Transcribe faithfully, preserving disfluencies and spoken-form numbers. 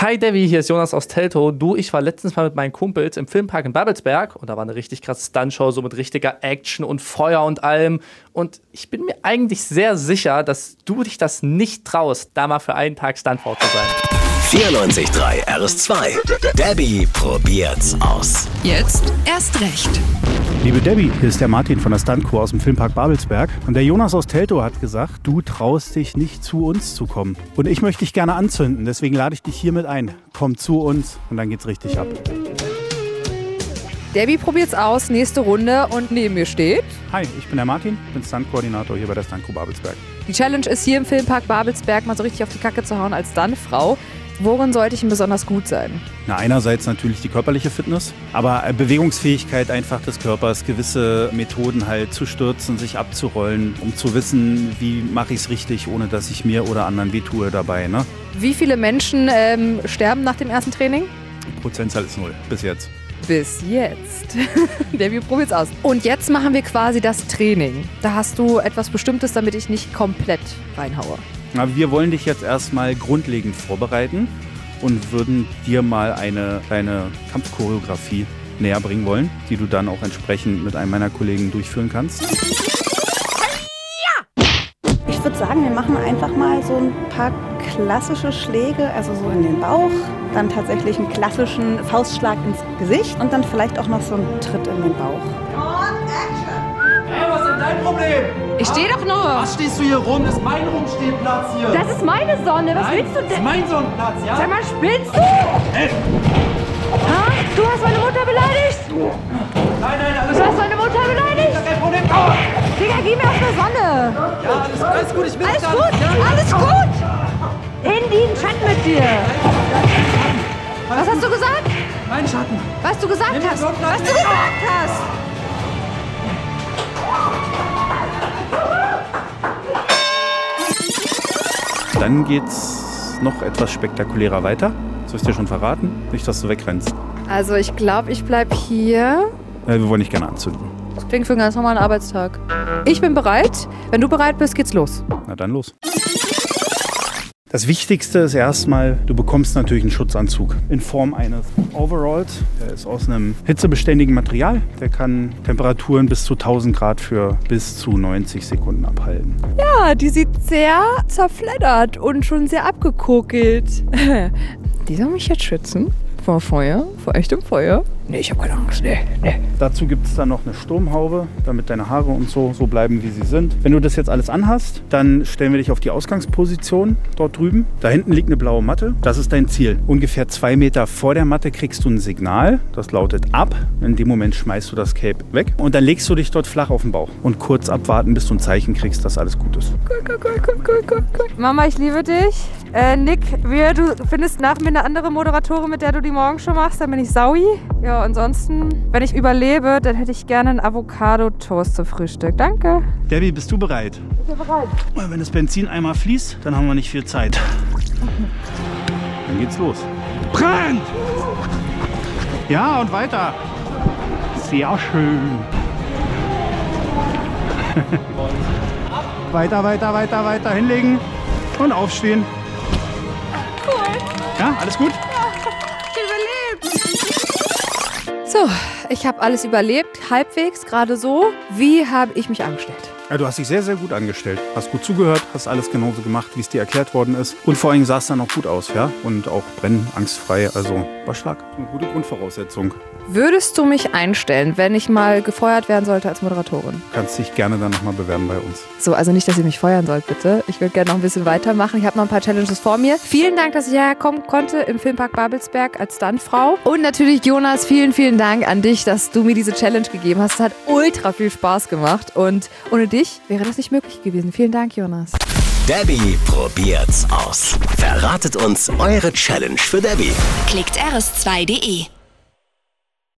Hi Debbie, hier ist Jonas aus Teltow. Du, ich war letztens mal mit meinen Kumpels im Filmpark in Babelsberg und da war eine richtig krasse Stuntshow, so mit richtiger Action und Feuer und allem. Und ich bin mir eigentlich sehr sicher, dass du dich das nicht traust, da mal für einen Tag Stuntfrau zu sein. vierundneunzig Komma drei R S zwei. Debbie probiert's aus. Jetzt erst recht. Liebe Debbie, hier ist der Martin von der Stuntcrew aus dem Filmpark Babelsberg. Und der Jonas aus Teltow hat gesagt, du traust dich nicht zu uns zu kommen. Und ich möchte dich gerne anzünden, deswegen lade ich dich hiermit ein. Komm zu uns und dann geht's richtig ab. Debbie probiert's aus, nächste Runde und neben mir steht... Hi, ich bin der Martin, bin Stuntkoordinator hier bei der Stuntcrew Babelsberg. Die Challenge ist hier im Filmpark Babelsberg mal so richtig auf die Kacke zu hauen als Stuntfrau. Worin sollte ich denn besonders gut sein? Na, einerseits natürlich die körperliche Fitness, aber Bewegungsfähigkeit einfach des Körpers, gewisse Methoden halt zu stürzen, sich abzurollen, um zu wissen, wie mache ich es richtig, ohne dass ich mir oder anderen wehtue dabei. Ne? Wie viele Menschen ähm, sterben nach dem ersten Training? Die Prozentzahl ist null, bis jetzt. Bis jetzt. Debbie, probiert's aus. Und jetzt machen wir quasi das Training. Da hast du etwas Bestimmtes, damit ich nicht komplett reinhaue. Na, wir wollen dich jetzt erstmal grundlegend vorbereiten und würden dir mal eine kleine Kampfchoreografie näher bringen wollen, die du dann auch entsprechend mit einem meiner Kollegen durchführen kannst. Ich würde sagen, wir machen einfach mal so ein paar klassische Schläge, also so in den Bauch, dann tatsächlich einen klassischen Faustschlag ins Gesicht und dann vielleicht auch noch so einen Tritt in den Bauch. Hey, was ist denn dein Problem? Ich stehe doch nur. Was stehst du hier rum? Das ist mein Rumstehplatz hier. Das ist meine Sonne. Was Nein, willst du das ist denn? mein Sonnenplatz, ja? Sag mal, spinnst du? Hey. Ha? Du hast meine Mutter beleidigt? Nein, nein, alles Du hast gut. meine Mutter beleidigt? Kein Problem. Oh. Digga, geh mir aus der Sonne. Ja, alles, alles gut, ich will Alles gar gut? nicht. Ja, Alles gut? In den Schatten mit dir. Was hast du gesagt? Mein Schatten. Was du gesagt Nimm den hast? Blockplatz Was du mit. gesagt hast? Dann geht's noch etwas spektakulärer weiter. Soll ich dir schon verraten? Nicht, dass du wegrennst. Also ich glaube, ich bleib hier. Äh, wir wollen dich gerne anzünden. Das klingt für einen ganz normalen Arbeitstag. Ich bin bereit. Wenn du bereit bist, geht's los. Na dann los. Das Wichtigste ist erstmal, du bekommst natürlich einen Schutzanzug in Form eines Overalls. Der ist aus einem hitzebeständigen Material. Der kann Temperaturen bis zu tausend Grad für bis zu neunzig Sekunden abhalten. Ja, die sieht sehr zerfleddert und schon sehr abgekokelt. Die soll mich jetzt schützen? Vor Feuer? Vor echtem Feuer? Nee, ich hab keine Angst. Nee, nee. Dazu gibt es dann noch eine Sturmhaube, damit deine Haare und so so bleiben, wie sie sind. Wenn du das jetzt alles anhast, dann stellen wir dich auf die Ausgangsposition dort drüben. Da hinten liegt eine blaue Matte. Das ist dein Ziel. Ungefähr zwei Meter vor der Matte kriegst du ein Signal. Das lautet ab. In dem Moment schmeißt du das Cape weg. Und dann legst du dich dort flach auf den Bauch. Und kurz abwarten, bis du ein Zeichen kriegst, dass alles gut ist. Cool, cool, cool, cool, cool, cool, cool. Mama, ich liebe dich. Äh, Nick, wir, du findest nach mir eine andere Moderatorin, mit der du die morgen schon machst. Dann bin ich Saui. Ja, ansonsten, wenn ich überlebe, dann hätte ich gerne einen Avocado-Toast zum Frühstück. Danke. Debbie, bist du bereit? Ich bin bereit. Wenn das Benzin einmal fließt, dann haben wir nicht viel Zeit. Dann geht's los. Brennt! Ja, und weiter. Sehr schön. Weiter, weiter, weiter, weiter hinlegen und aufstehen. Cool. Ja, alles gut? Ich überlebt. So, ich habe alles überlebt, halbwegs, gerade so. Wie habe ich mich angestellt? Ja, du hast dich sehr, sehr gut angestellt. Hast gut zugehört, hast alles genauso gemacht, wie es dir erklärt worden ist. Und vor allem sah es dann auch gut aus, ja? Und auch brennen, angstfrei, also war stark. Eine gute Grundvoraussetzung. Würdest du mich einstellen, wenn ich mal gefeuert werden sollte als Moderatorin? Du kannst dich gerne dann nochmal bewerben bei uns. So, also nicht, dass ihr mich feuern sollt, bitte. Ich würde gerne noch ein bisschen weitermachen. Ich habe noch ein paar Challenges vor mir. Vielen Dank, dass ich hierher kommen konnte im Filmpark Babelsberg als Stuntfrau. Und natürlich, Jonas, vielen, vielen Dank an dich, dass du mir diese Challenge gegeben hast. Es hat ultra viel Spaß gemacht. Und ohne dich wäre das nicht möglich gewesen. Vielen Dank, Jonas. Debbie probiert's aus. Verratet uns eure Challenge für Debbie. Klickt r s zwei punkt de.